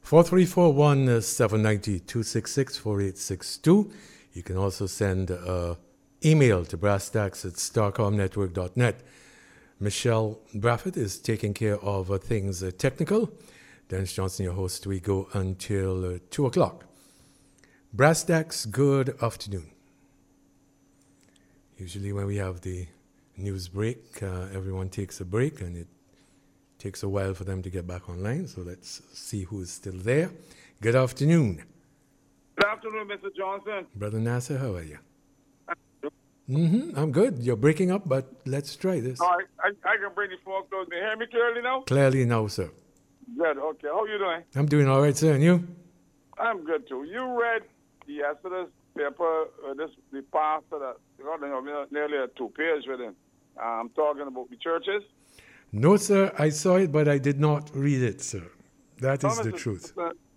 4341-790-266-4862. You can also send email to brasstacks@starcomnetwork.net. Michelle Braffett is taking care of things technical. Dennis Johnson, your host. We go until 2 o'clock. Brass Stacks, good afternoon. Usually when we have the news break, everyone takes a break, and it takes a while for them to get back online. So let's see who is still there. Good afternoon. Good afternoon, Mr. Johnson. Brother Nasser, how are you? I'm good. You're breaking up, but let's try this. All right, I can bring the phone close. Can you hear me clearly now? Clearly now, sir. Good, okay. How are you doing? I'm doing all right, sir. And you? I'm good, too. You read yesterday's paper, the pastor that got nearly a 2 pages with him. I'm talking about the churches. No, sir. I saw it, but I did not read it, sir. That is the truth.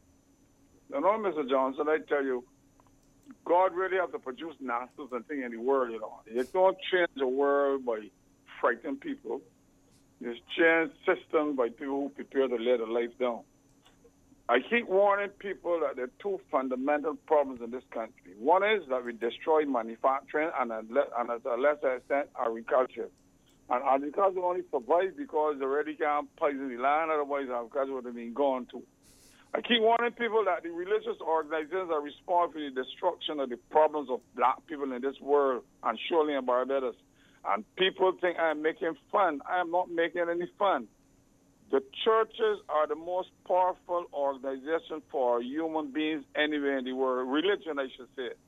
Mr. Johnson, I tell you, God really has to produce masters and things in the world, you know. You don't change the world by frightening people. You change systems by people who prepare to lay their life down. I keep warning people that there are 2 fundamental problems in this country. One is that we destroy manufacturing and at a lesser extent, agriculture. And agriculture only survives because they already can't poison the land, otherwise agriculture would have been gone too. I keep warning people that the religious organizations are responsible for the destruction of the problems of black people in this world, and surely in Barbados. And people think I am making fun. I am not making any fun. The churches are the most powerful organization for human beings anywhere in the world. Religion, I should say.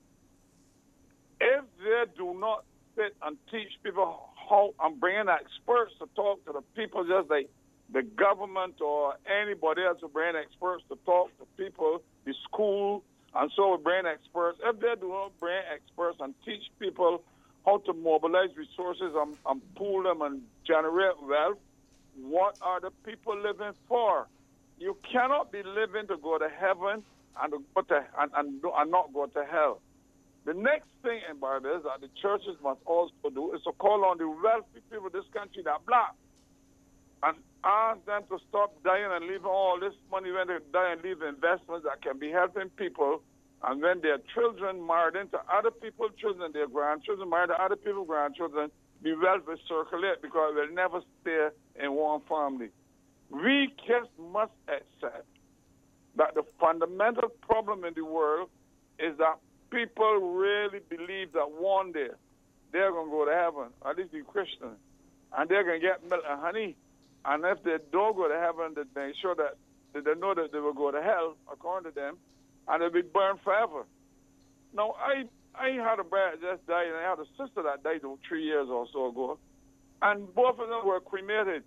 If they do not sit and teach people how, and bring in experts to talk to the people just like the government or anybody else will bring experts to talk to people, the school, and so we bring experts. If they do not bring experts and teach people how to mobilize resources and pool them and generate wealth, what are the people living for? You cannot be living to go to heaven and not go to hell. The next thing in Barbados that the churches must also do is to call on the wealthy people of this country that are black and ask them to stop dying and leaving all this money when they die and leave investments that can be helping people. And when their children married into other people's children, their grandchildren married to other people's grandchildren, the wealth will circulate because it will never stay in one family. We just must accept that the fundamental problem in the world is that people really believe that one day they're going to go to heaven, at least the Christians, and they're going to get milk and honey. And if they don't go to heaven, they make sure that they know that they will go to hell, according to them, and they'll be burned forever. Now, I had a brother just died, and I had a sister that died 3 years or so ago, and both of them were cremated.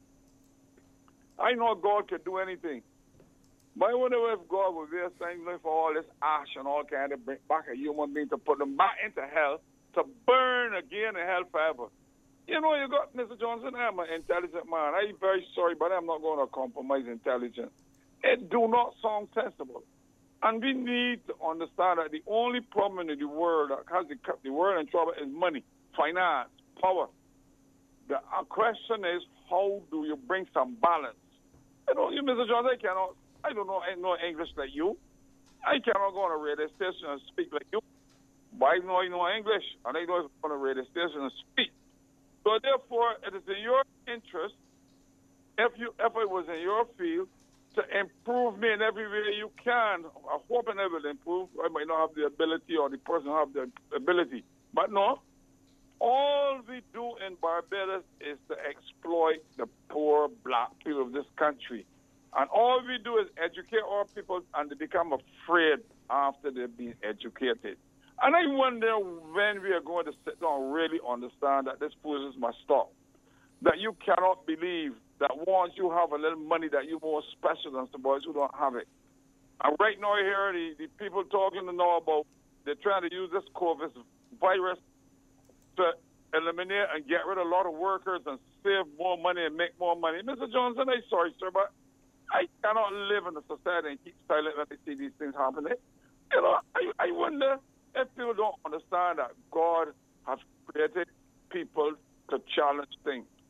I know God can do anything. But I wonder if God would be saying for all this ash and all kind of bring back a human being to put them back into hell, to burn again in hell forever. You know, you got, Mr. Johnson, I'm an intelligent man. I'm very sorry, but I'm not going to compromise intelligence. It do not sound sensible. And we need to understand that the only problem in the world that has the world in trouble is money, finance, power. The question is, how do you bring some balance? You know, you, Mr. Johnson, I don't know English like you. I cannot go on a radio station and speak like you. But I know English, and I know on a radio station and speak. So therefore, it is in your interest, if it was in your field, to improve me in every way you can. I hope I will improve. I might not have the ability or the person have the ability. But no, all we do in Barbados is to exploit the poor black people of this country. And all we do is educate our people, and they become afraid after they've been educated. And I wonder when we are going to sit down and really understand that this foolishness must stop. That you cannot believe that once you have a little money that you're more special than some boys who don't have it. And right now I hear the people talking now about they're trying to use this COVID virus to eliminate and get rid of a lot of workers and save more money and make more money. Mr. Johnson, I'm sorry, sir, but I cannot live in a society and keep silent when I see these things happening. You know, I wonder if people don't understand that God has created people to challenge things.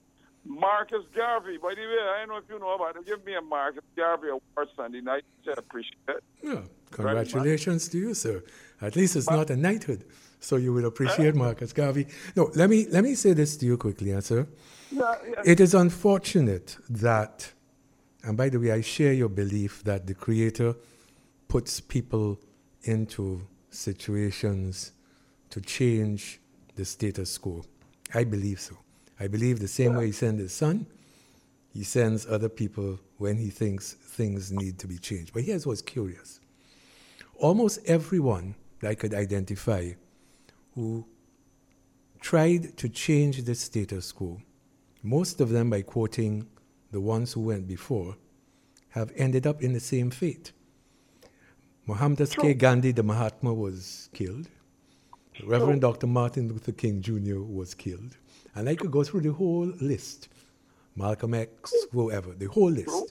Marcus Garvey. By the way, I don't know if you know about it. Give me a Marcus Garvey award Sunday night. I appreciate it. Yeah. Congratulations to you, sir. At least it's not a knighthood, so you will appreciate Marcus Garvey. No, let me say this to you quickly, sir. Yeah. It is unfortunate that, and by the way, I share your belief that the Creator puts people into situations to change the status quo. I believe so. I believe the same way He sends His Son, He sends other people when He thinks things need to be changed. But here's what's curious. Almost everyone that I could identify who tried to change the status quo, most of them, by quoting the ones who went before, have ended up in the same fate. Mohammed K. Gandhi, the Mahatma, was killed. Reverend Dr. Martin Luther King Jr. was killed. And I could go through the whole list. Malcolm X, whoever, the whole list.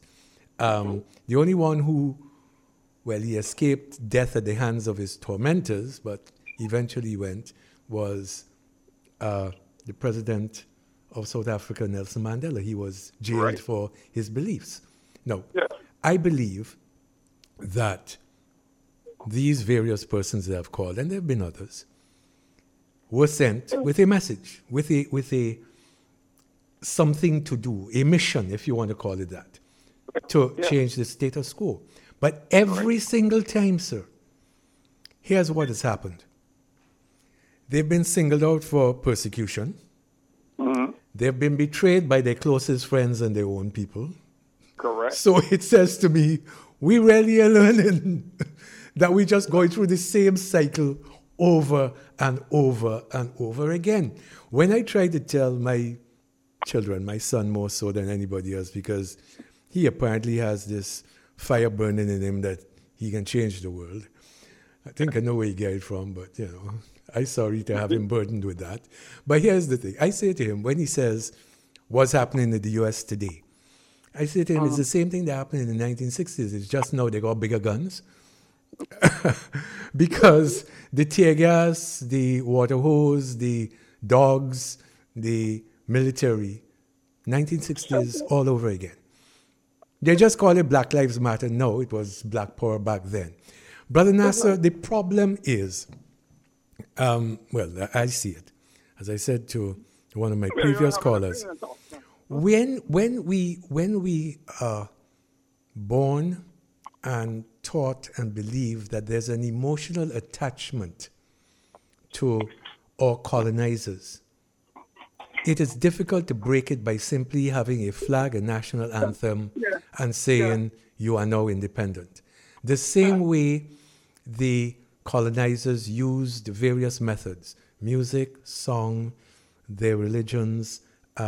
The only one who, well, he escaped death at the hands of his tormentors, but eventually went, was the president of South Africa, Nelson Mandela. He was jailed for his beliefs. No, I believe that these various persons that I've called, and there have been others, were sent with a message, with a something to do, a mission, if you want to call it that, to change the status quo. But every single time, sir, here's what has happened. They've been singled out for persecution. Mm-hmm. They've been betrayed by their closest friends and their own people. Correct. So it says to me, we really are learning that we're just going through the same cycle over and over and over again. When I try to tell my children, my son more so than anybody else, because he apparently has this fire burning in him that he can change the world. I think I know where he got it from, but, I'm sorry to have him burdened with that. But here's the thing. I say to him, when he says, what's happening in the U.S. today? I say to him, it's the same thing that happened in the 1960s. It's just now they got bigger guns. Because the tear gas, the water hose, the dogs, the military, 1960s all over again. They just call it Black Lives Matter. No, it was Black Power back then. Brother Nasser, the problem is, I see it. As I said to one of my previous callers, when we are born and taught and believe that there's an emotional attachment to our colonizers, it is difficult to break it by simply having a flag, a national anthem, and saying you are now independent. The same way the colonizers used various methods, music, song, their religions,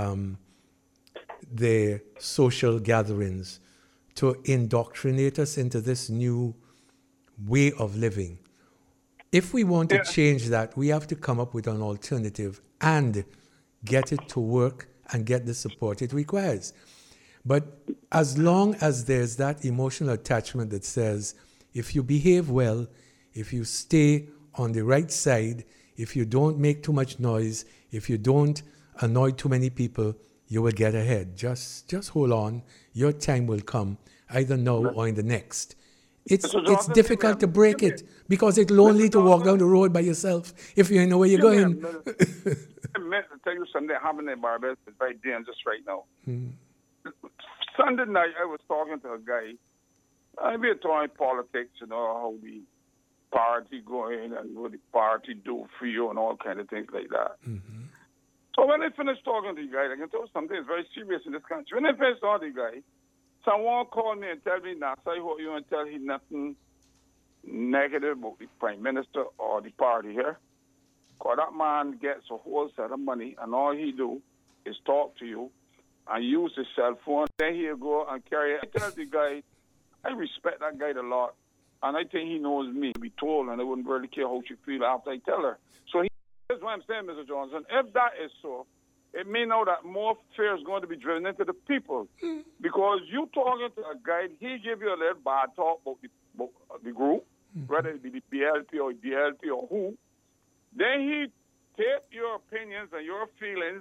their social gatherings, to indoctrinate us into this new way of living. If we want to change that, we have to come up with an alternative and get it to work and get the support it requires. But as long as there's that emotional attachment that says, if you behave well, if you stay on the right side, if you don't make too much noise, if you don't annoy too many people, you will get ahead. Just hold on. Your time will come, either now or in the next. It's difficult to break it because it's lonely to walk down the road by yourself if you know where you're going. To tell you something that happened in Barbados is very dangerous right now. Sunday night, I was talking to a guy. We were talking politics, how the party going and what the party do for you and all kind of things like that. Mm-hmm. So when I finished talking to the guy, I can tell you something is very serious in this country. When I finished talking to the guy, someone called me and tell me, I hope you don't tell him nothing negative about the Prime Minister or the party here. Because that man gets a whole set of money and all he do is talk to you and use his cell phone. Then he'll go and carry it. I tell the guy, I respect that guy a lot. And I think he knows me. Be told, and I wouldn't really care how she feel after I tell her. So here's what I'm saying, Mr. Johnson. If that is so, it may know that more fear is going to be driven into the people. Because you talking to a guy, he give you a little bad talk about the group, whether it be the BLP or DLP or who. Then he take your opinions and your feelings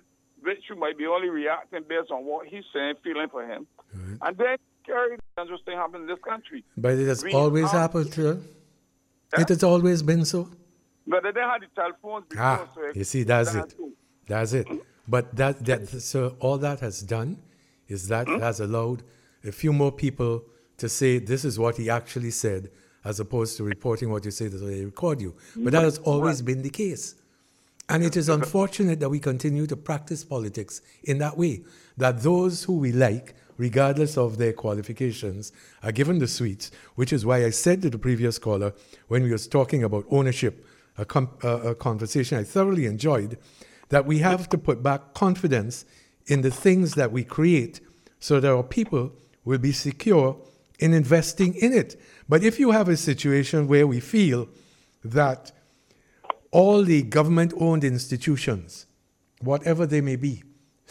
which you might be only reacting based on what he's saying, feeling for him. Right. And then carry the dangerous thing happen in this country. But it has always happened, sir. Yeah. It has always been so. But they didn't have the telephones before. So you see, that's it. That's it. But so all that has done is that has allowed a few more people to say this is what he actually said, as opposed to reporting what you say so they record you. But that has always been the case. And it is unfortunate that we continue to practice politics in that way, that those who we like, regardless of their qualifications, are given the sweets, which is why I said to the previous caller, when we was talking about ownership, a conversation I thoroughly enjoyed, that we have to put back confidence in the things that we create so that our people will be secure in investing in it. But if you have a situation where we feel that all the government-owned institutions, whatever they may be,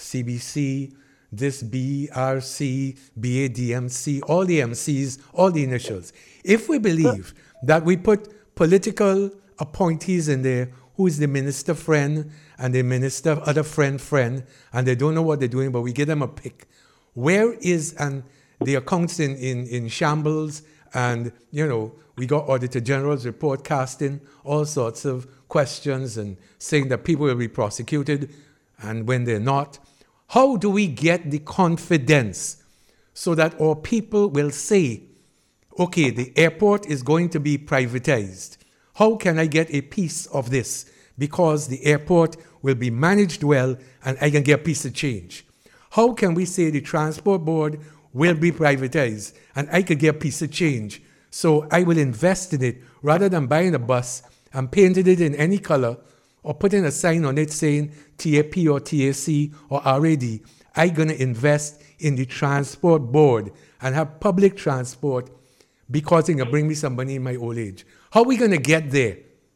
CBC, this BRC, BADMC, all the MCs, all the initials, if we believe that we put political appointees in there who is the minister friend and the minister other friend, and they don't know what they're doing, but we give them a pick. Where is the accounts in shambles, and we got Auditor General's report casting all sorts of questions and saying that people will be prosecuted, and when they're not. How do we get the confidence so that our people will say, okay, the airport is going to be privatized. How can I get a piece of this? Because the airport will be managed well and I can get a piece of change. How can we say the transport board will be privatized and I could get a piece of change? So I will invest in it rather than buying a bus and painting it in any color or putting a sign on it saying TAP or TAC or RAD. I'm going to invest in the transport board and have public transport because it can bring me some money in my old age. How are we going to get there?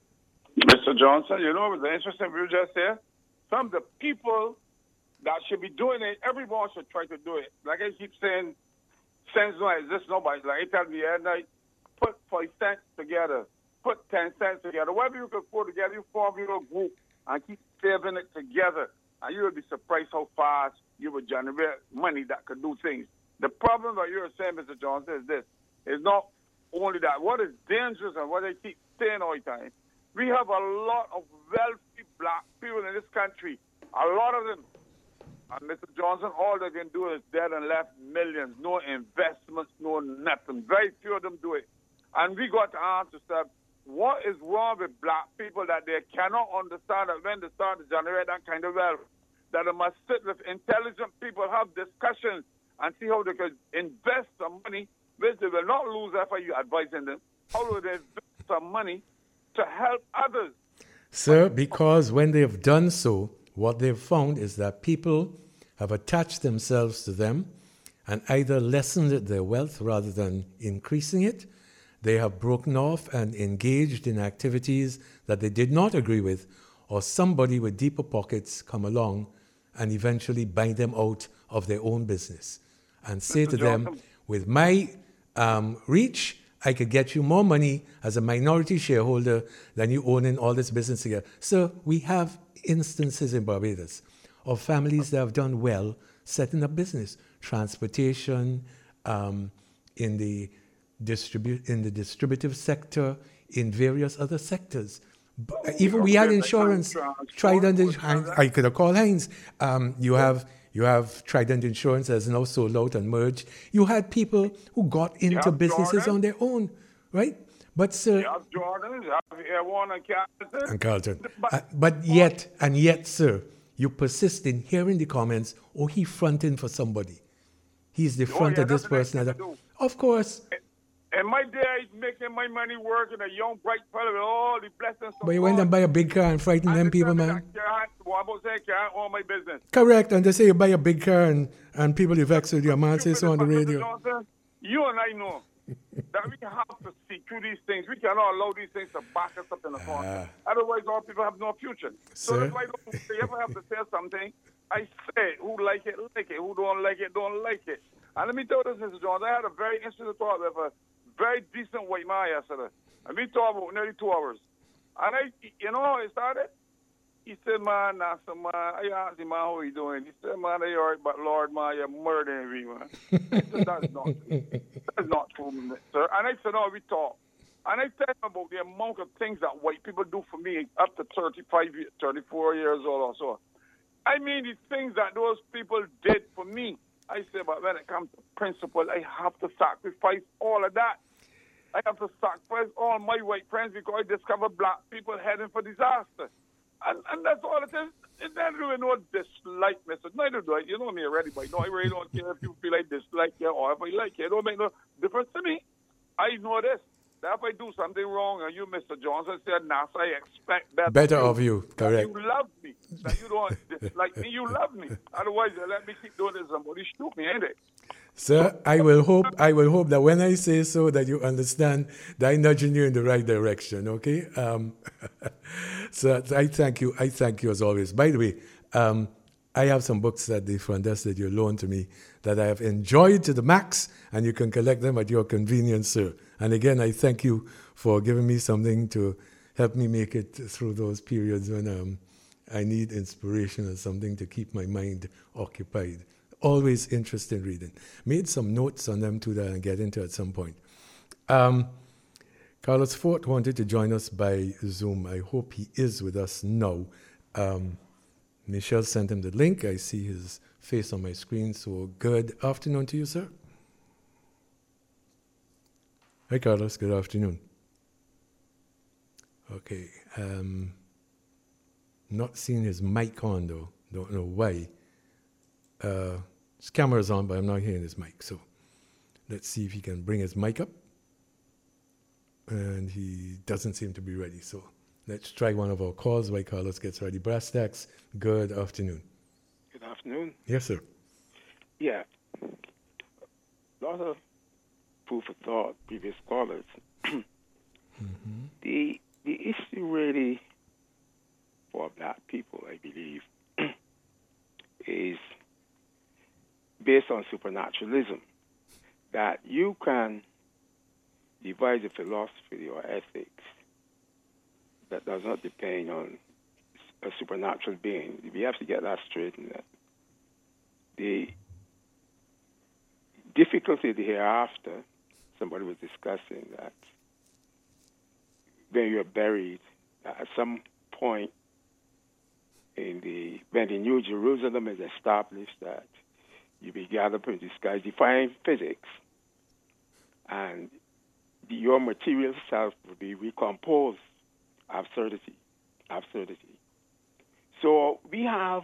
Mr. Johnson, you know what's interesting you just said? Some of the people that should be doing it, everyone should try to do it. Like I keep saying, cents don't exist, nobody. Like I tell me at night, put 5 cents together, put 10 cents together. Whatever you can put together, you form your group and keep saving it together. And you will be surprised how fast you will generate money that could do things. The problem that you're saying, Mr. Johnson, is this. It's not only that. What is dangerous and what I keep saying all the time, we have a lot of wealthy black people in this country. A lot of them. And Mr. Johnson, all they can do is dead and left millions. No investments, no nothing. Very few of them do it. And we got to ask ourselves, what is wrong with black people that they cannot understand that when they start to generate that kind of wealth, that they must sit with intelligent people, have discussions, and see how they can invest some money, which they will not lose after you advising them. How will they invest some money to help others? Sir, because when they have done so, what they've found is that people have attached themselves to them and either lessened their wealth rather than increasing it. They have broken off and engaged in activities that they did not agree with, or somebody with deeper pockets come along and eventually buy them out of their own business and say to them, with my reach, I could get you more money as a minority shareholder than you owning all this business together. So we have instances in Barbados of families that have done well setting up business, transportation, in the distributive sector, in various other sectors. Even we had insurance. Trident, I could have called Heinz. You have Trident Insurance that's now sold out and merged. You had people who got into businesses Jordan on their own, right? But sir, you have Jordan, you have Airborne and Carlton. But yet, sir, you persist in hearing the comments, oh, he fronting for somebody. He's the front of this person. Of course. In my day, I was making my money working, a young, bright fellow with all the blessings. But you went and buy a big car and frighten them people, man. Can't own my business. Correct, and they say you buy a big car and people you vex with your man say so on the radio. Johnson, you and I know that we have to see through these things. We cannot allow these things to back us up in the corner. Otherwise, all people have no future. So if I don't ever have to say something, I say it. Who like it, who don't like it. And let me tell you this, Mr. Jones, I had a very interesting thought with a very decent white man yesterday. And we talked about nearly 2 hours. And you know how it started? He said, man, I said, man, I asked him, man, how he doing? He said, man, I all right, but Lord, man, you're murdering me, man. I said, that's not true. That's not true, sir. And I said, no, we talk. And I tell him about the amount of things that white people do for me up to 34 years old or so. I mean, the things that those people did for me. I say, but when it comes to principle, I have to sacrifice all of that. I have to sacrifice all my white friends because I discovered black people heading for disaster. And that's all it is. It's not really no dislike message. Neither do I. You know me already, but I really don't care if you feel like dislike you or if I like you. It don't make no difference to me. I know this. That if I do something wrong and you, Mr. Johnson, said, NASA, I expect better. Better of you, correct. You love me. That you don't dislike me, you love me. Otherwise, you let me keep doing this. Somebody shoot me, ain't it? Sir, I will hope that when I say so, that you understand that I'm nudging you in the right direction, okay? So I thank you. I thank you as always. By the way, I have some books at the front desk that you loaned to me that I have enjoyed to the max, and you can collect them at your convenience, sir. And again, I thank you for giving me something to help me make it through those periods when I need inspiration or something to keep my mind occupied. Always interested in reading. Made some notes on them too that I'll get into at some point. Carlos Fort wanted to join us by Zoom. I hope he is with us now. Michelle sent him the link. I see his face on my screen. So good afternoon to you, sir. Hi, Carlos. Good afternoon. Okay. Not seeing his mic on, though. Don't know why. His camera's on, but I'm not hearing his mic. So let's see if he can bring his mic up. And he doesn't seem to be ready. So let's try one of our calls while Carlos gets ready. Brass Tacks, good afternoon. Good afternoon. Yes, sir. Yeah. A lot of food for thought, previous callers. The issue really for black people, I believe, is based on supernaturalism, that you can devise a philosophy or ethics that does not depend on a supernatural being. We have to get that straight. The difficulty hereafter, somebody was discussing that when you're buried, at some point when the New Jerusalem is established, that you be gathered up in the skies, defying physics, and your material self will be recomposed. Absurdity. So we have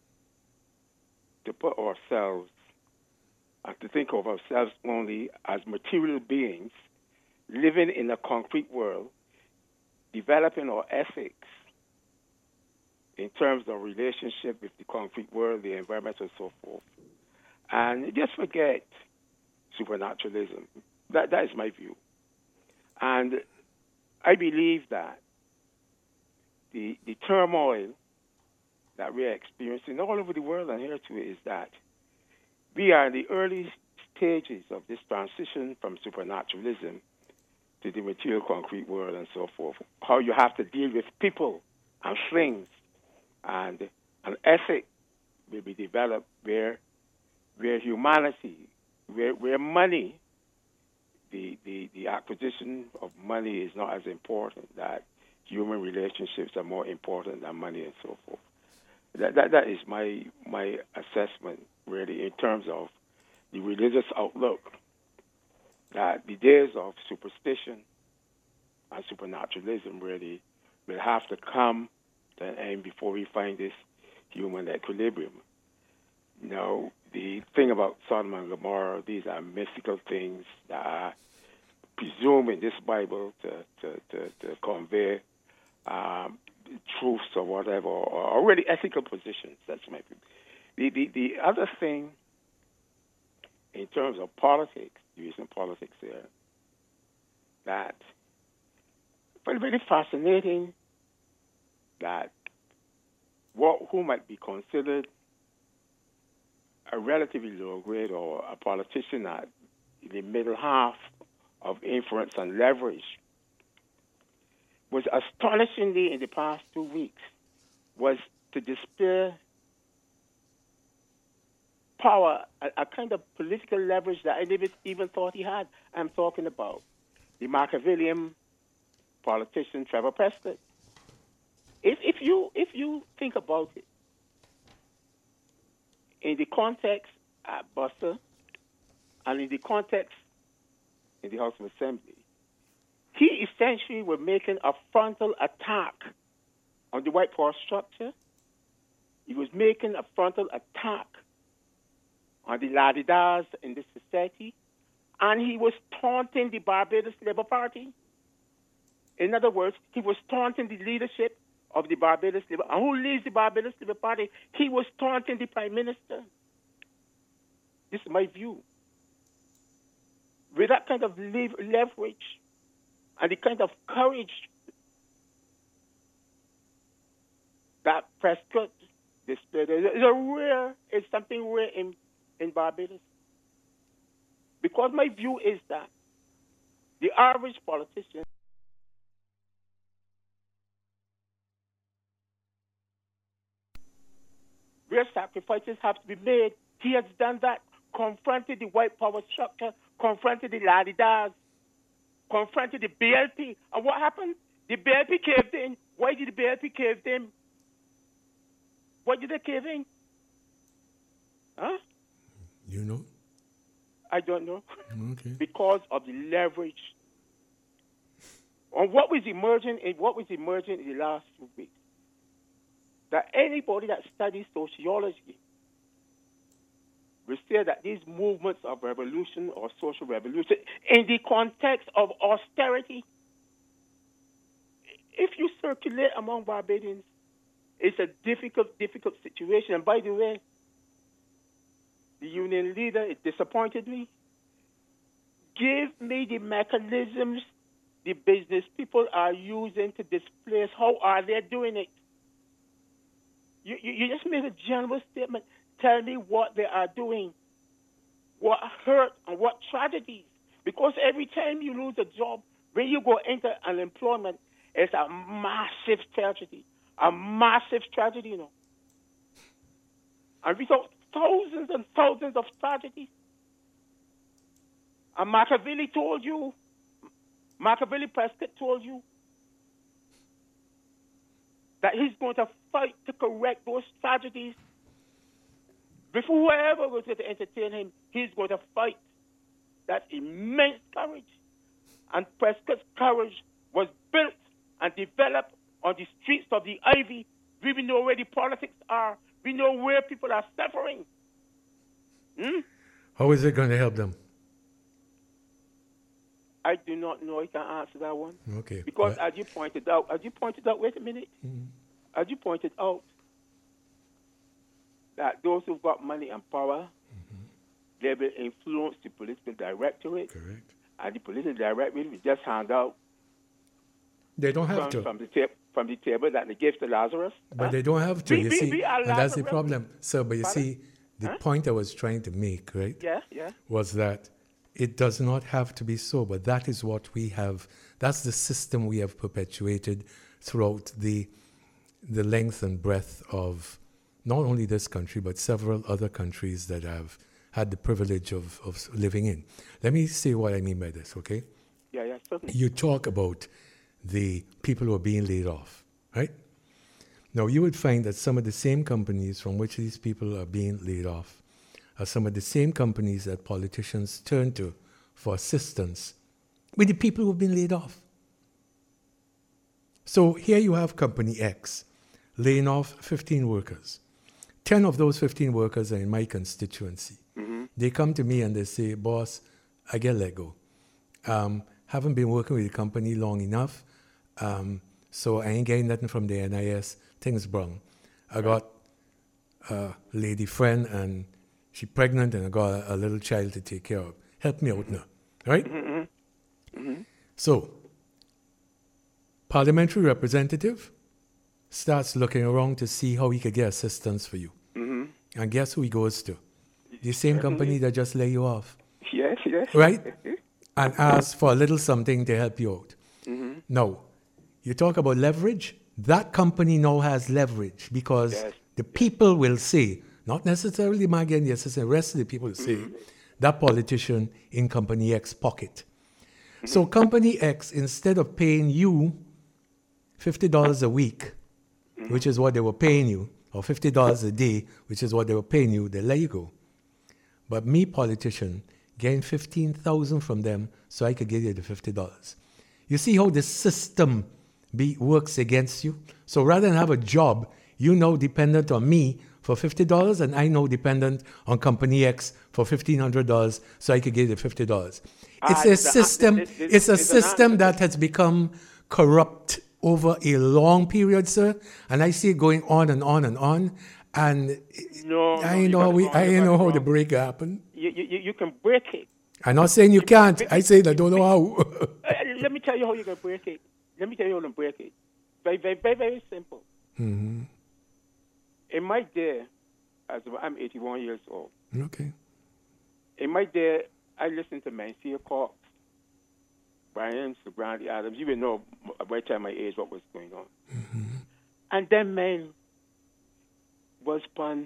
to put ourselves and to think of ourselves only as material beings living in a concrete world, developing our ethics in terms of relationship with the concrete world, the environment, and so forth. And just forget supernaturalism. That is my view. And I believe that the turmoil that we are experiencing all over the world and here too is that we are in the early stages of this transition from supernaturalism to the material concrete world and so forth. How you have to deal with people and things, and an ethic will be developed where humanity, where money, the acquisition of money is not as important, that human relationships are more important than money and so forth. That is my assessment, really, in terms of the religious outlook, that the days of superstition and supernaturalism really will have to come to an end before we find this human equilibrium. Now, the thing about Sodom and Gomorrah, these are mystical things that are presumed in this Bible to convey truths or whatever, or really ethical positions. That's my view. The other thing, in terms of politics, using politics there, that very, very fascinating that who might be considered a relatively low grade or a politician at the middle half of influence and leverage was astonishingly in the past 2 weeks was to display power, a kind of political leverage that I never even thought he had. I'm talking about the Machiavellian politician Trevor Prescott. If you think about it, in the context at Buster and in the context in the House of Assembly, he essentially was making a frontal attack on the white power structure. He was making a frontal attack on the la-di-das in this society, and he was taunting the Barbados Labour Party. In other words, he was taunting the leadership of the Barbados Labour. And who leads the Barbados Labour Party? He was taunting the Prime Minister. This is my view. With that kind of leverage and the kind of courage that Prescott displayed, it's something rare in Barbados. Because my view is that the average politician where sacrifices have to be made, he has done that, confronted the white power structure, confronted the la-di-das, confronted the BLP. And what happened? The BLP caved in. Why did the BLP cave in? Why did they cave in? Huh? You know? I don't know. Okay. Because of the leverage. On what was emerging in the last few weeks, that anybody that studies sociology will say that these movements of revolution or social revolution, in the context of austerity, if you circulate among Barbadians, it's a difficult situation. And by the way, the union leader, it disappointed me. Give me the mechanisms the business people are using to displace. How are they doing it? You just made a general statement. Tell me what they are doing, what hurt and what tragedies. Because every time you lose a job, when you go into unemployment, it's a massive tragedy. A massive tragedy, you know. And we saw thousands and thousands of tragedies. And Machiavelli Prescott told you that he's going to fight to correct those tragedies. With whoever was going to entertain him, he's going to fight. That immense courage. And Prescott's courage was built and developed on the streets of the Ivy. We know where the politics are. We know where people are suffering. How is it going to help them? I do not know. I can't answer that one. Okay. Because as you pointed out, wait a minute. As you pointed out, that those who've got money and power, they will influence the political directorate. Correct. And the political directorate will just hand out. They don't have to. From the table that they gave to Lazarus. But they don't have to, you see. And that's the problem. So, but you Pardon? see, the point I was trying to make, right? Yeah. Was that it does not have to be so, but that is what we have. That's the system we have perpetuated throughout the length and breadth of not only this country, but several other countries that have had the privilege of living in. Let me say what I mean by this, okay? Yeah, certainly. You talk about the people who are being laid off, right? Now, you would find that some of the same companies from which these people are being laid off are some of the same companies that politicians turn to for assistance with the people who have been laid off. So here you have Company X laying off 15 workers. 10 of those 15 workers are in my constituency. They come to me and they say, boss, I get let go. Haven't been working with the company long enough, so I ain't getting nothing from the NIS. Things wrong. I got a lady friend and she's pregnant and I got a little child to take care of. Help me out now, right? So, parliamentary representative starts looking around to see how he could get assistance for you. And guess who he goes to? The same company that just lay you off. Yes. Right? And asks for a little something to help you out. Now, you talk about leverage. that company now has leverage because Yes. the people will say, not necessarily Maggie and yes, the rest of the people will say, that politician in Company X pocket. So Company X, instead of paying you $50 a week, which is what they were paying you, or $50 a day, which is what they were paying you, they let you go. But me, politician, gained $15,000 from them so I could give you the $50. You see how the system works against you? So rather than have a job, you now dependent on me for $50, and I now dependent on Company X for $1,500 so I could give you $50. It's a system. It's a system that has become corrupt over a long period, sir. And I see it going on and on and on. And I know how the break happened. You can break it. I'm not saying you can't. I say I don't know how. Let me tell you how you can break it. Let me tell you how to break it. Very, very, very, very simple. Mm-hmm. In my day, I'm 81 years old. Okay. In my day, I listened to Mansfield Cox, Brian, Brandy Adams. You will know by the time my age what was going on. Mm-hmm. And then man was on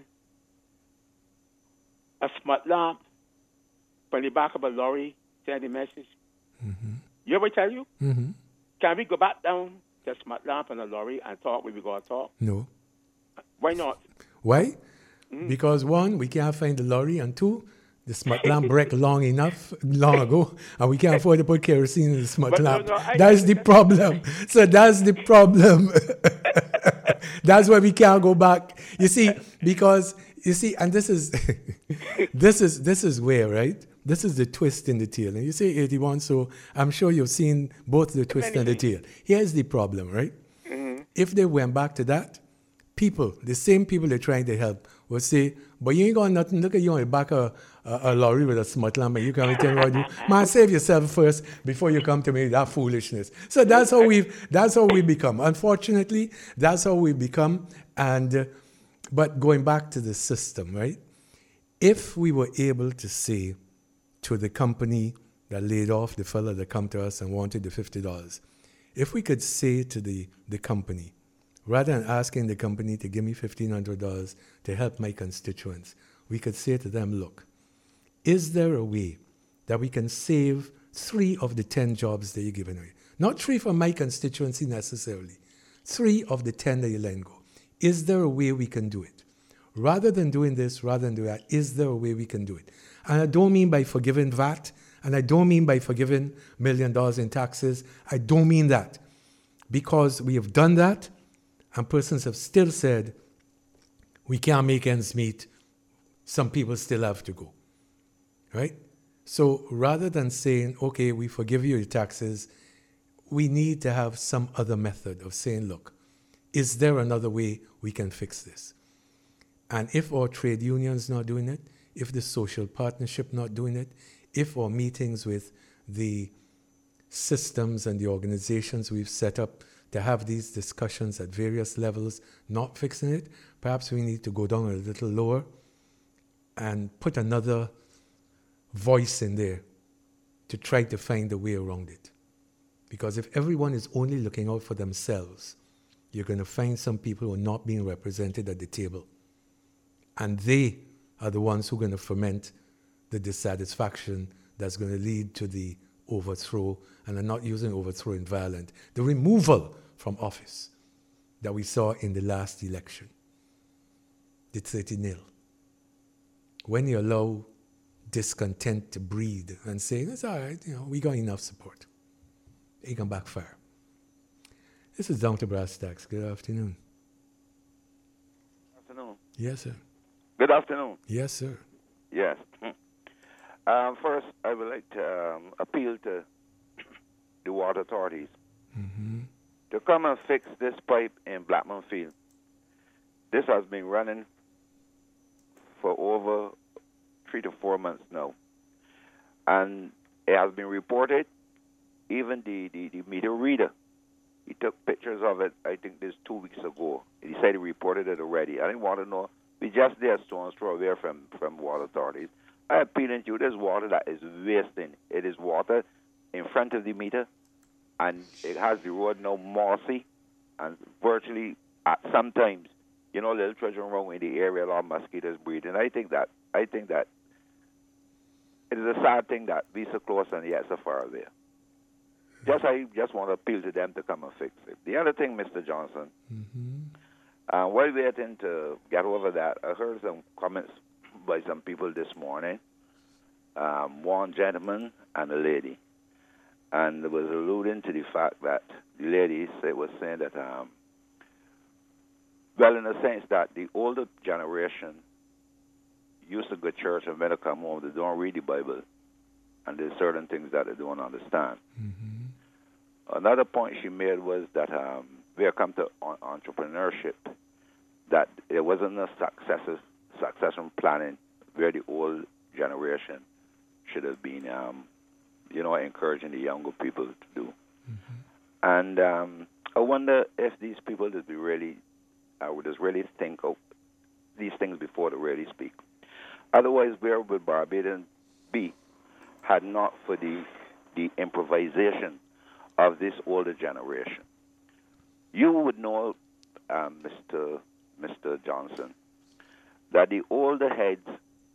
a smart lamp from the back of a lorry sending a message. Mm-hmm. You ever tell you? Mm-hmm. Can we go back down to a smart lamp on a lorry and talk where we going to talk? No. Why not? Why? Because one, we can't find the lorry, and two, the smart lamp broke long ago, and we can't afford to put kerosene in the smart lamp. That's the problem. So that's the problem. That's why we can't go back. You see, because and this is this is where, right? This is the twist in the tail. And you say 81, so I'm sure you've seen both the twist and the tail. Here's the problem, right? Mm-hmm. If they went back to that, people, the same people they're trying to help, will say, but you ain't got nothing. Look at you on the back of a lorry with a smart lamp, and you can't tell me what to do. Man, save yourself first before you come to me with that foolishness. So that's how we become. Unfortunately, that's how we become. And but going back to the system, right? If we were able to say to the company that laid off the fella that come to us and wanted the $50, if we could say to the company, rather than asking the company to give me $1,500 to help my constituents, we could say to them, look, is there a way that we can save 3 of the 10 jobs that you're giving away? Not 3 for my constituency necessarily, 3 of the 10 that you're letting go. Is there a way we can do it? Rather than doing this, rather than do that, is there a way we can do it? And I don't mean by forgiving VAT, and I don't mean by forgiving $1 million in taxes. I don't mean that. Because we have done that, and persons have still said, we can't make ends meet. Some people still have to go. Right? So rather than saying, okay, we forgive you your taxes, we need to have some other method of saying, look, is there another way we can fix this? And if our trade unions not doing it, if the social partnership not doing it, if our meetings with the systems and the organizations we've set up to have these discussions at various levels, not fixing it, perhaps we need to go down a little lower and put another voice in there to try to find a way around it. Because if everyone is only looking out for themselves, you're going to find some people who are not being represented at the table. And they are the ones who are going to ferment the dissatisfaction that's going to lead to the overthrow, and I'm not using overthrow in violent, the removal from office that we saw in the last election, the 30-0. When you allow discontent to breed and say, it's all right, we got enough support, it can backfire. This is Down to Brass Tacks. Good afternoon. Good afternoon. Yes, sir. Good afternoon. Yes, sir. Yes. First, I would like to appeal to the water authorities to come and fix this pipe in Blackman Field. This has been running for over 3 to 4 months now. And it has been reported, even the meter reader, he took pictures of it, I think this 2 weeks ago. He said he reported it already. I didn't want to know. We just there stone's throw away from water authorities. I appeal to you, there's water that is wasting. It is water in front of the meter, and it has the road now mossy. and virtually sometimes, little children roam in the area, a lot of mosquitoes breed, and I think that it is a sad thing that we so close and yet so far there. I just want to appeal to them to come and fix it. The other thing, Mr. Johnson, while waiting to get over that, I heard some comments by some people this morning, one gentleman and a lady, and it was alluding to the fact that the lady was saying that, well, in a sense that the older generation used to go to church and when they come home, they don't read the Bible, and there's certain things that they don't understand. Another point she made was that we have come to entrepreneurship, that there wasn't a succession planning where the old generation should have been, encouraging the younger people to do. And I wonder if these people would really think of these things before they really speak. Otherwise, where would Barbados be had not for the improvisation of this older generation? You would know, Mr. Johnson, that the older heads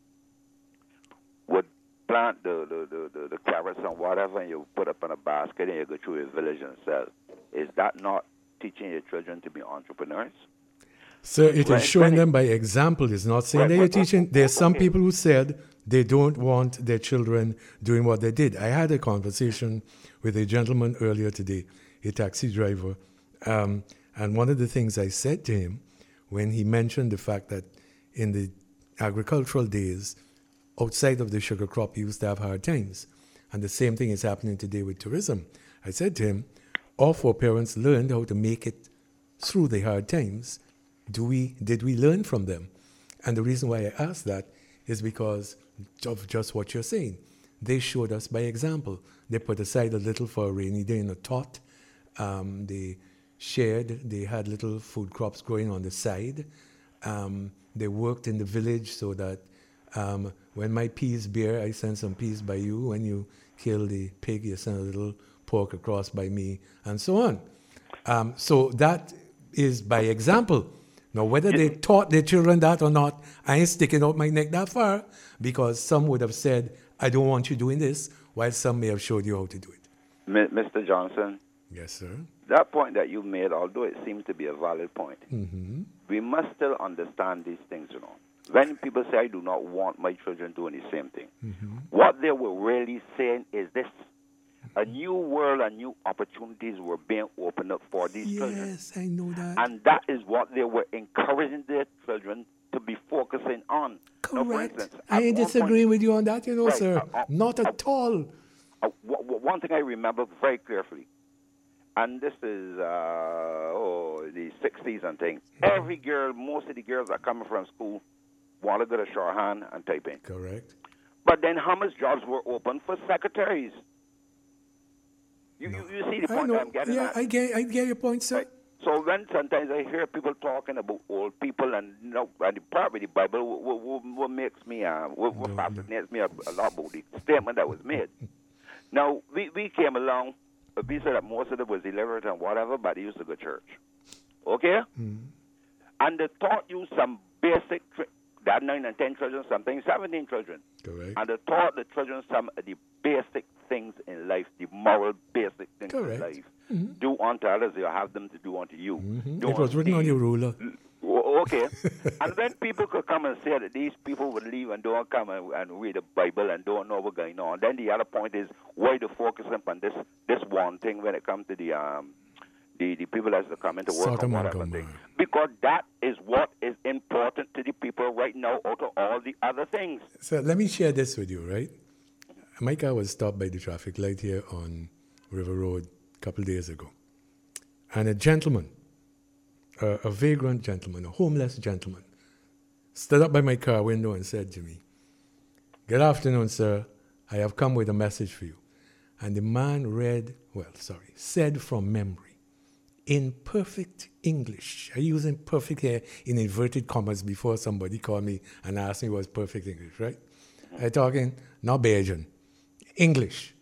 would plant the carrots and whatever, and you put up in a basket and you go through a village and sell. Is that not teaching your children to be entrepreneurs? So it is showing them by example. It's not saying that you're teaching. There's some people who said they don't want their children doing what they did. I had a conversation with a gentleman earlier today, a taxi driver, and one of the things I said to him when he mentioned the fact that in the agricultural days, outside of the sugar crop, he used to have hard times. And the same thing is happening today with tourism. I said to him, all four parents learned how to make it through the hard times. Did we learn from them? And the reason why I asked that is because of just what you're saying. They showed us by example. They put aside a little for a rainy day in a tot. They had little food crops growing on the side. They worked in the village so that when my peas bear, I send some peas by you. When you kill the pig, you send a little pork across by me, and so on. So that is by example. Now, whether they taught their children that or not, I ain't sticking out my neck that far, because some would have said, I don't want you doing this, while some may have showed you how to do it. Mr. Johnson? Yes, sir. That point that you made, although it seems to be a valid point, we must still understand these things, When people say, I do not want my children doing the same thing, what they were really saying is this. A new world and new opportunities were being opened up for these children. Yes, I know that. And that is what they were encouraging their children to be focusing on. Correct. Now, for instance, I ain't disagreeing with you on that, right, sir. Not at all. One thing I remember very carefully, and this is the 60s and things. Every girl, most of the girls that coming from school want to go to shorthand and typing. Correct. But then how much jobs were open for secretaries? You see the point I'm getting at? I get your point, sir. Right. So when sometimes I hear people talking about old people, and the part with the Bible, what makes me, what fascinates me a lot about the statement that was made. Now, we came along, we said that most of it was illiterate and whatever, but they used to go to church. Okay? And they taught you some basic, that 9 and 10 children, something 17 children. Correct. And they taught the children some of the basic things in life, the moral basic things in life. Do unto others, you have them to do unto you. It was written on your ruler. Okay. And then people could come and say that these people would leave and don't come and read the Bible and don't know what's going on. Then the other point is why to focus on this one thing when it comes to the people that's coming to work and whatever thing. Because that is what is important to the people right now out of all the other things. So let me share this with you, right? My car was stopped by the traffic light here on River Road a couple of days ago. And a gentleman, a vagrant gentleman, a homeless gentleman, stood up by my car window and said to me, "Good afternoon, sir. I have come with a message for you." And the man said from memory, in perfect English. I use perfect here in inverted commas before somebody called me and asked me what was perfect English, right? I'm talking not Bajan, English.